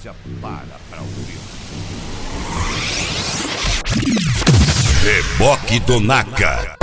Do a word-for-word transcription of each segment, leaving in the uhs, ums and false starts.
para pra ouvir. Reboque do Naka.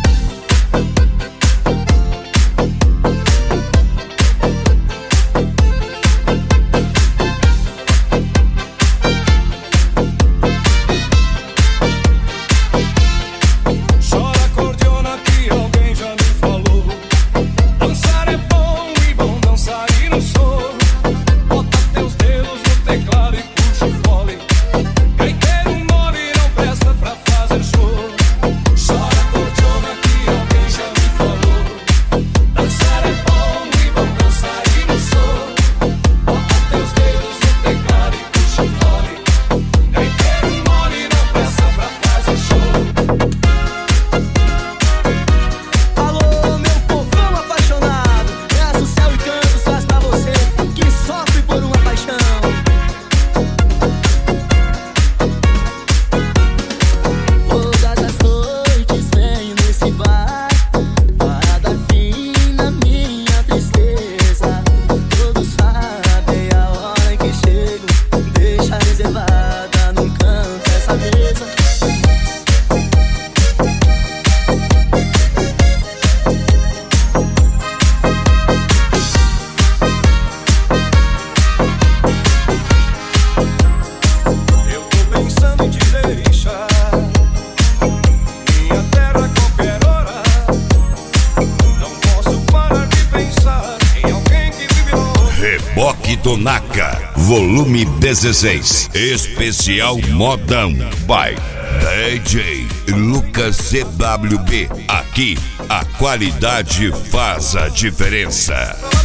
Reboque do Naka, volume dezesseis, especial modão, by D J Lucas C W B. Aqui a qualidade faz a diferença.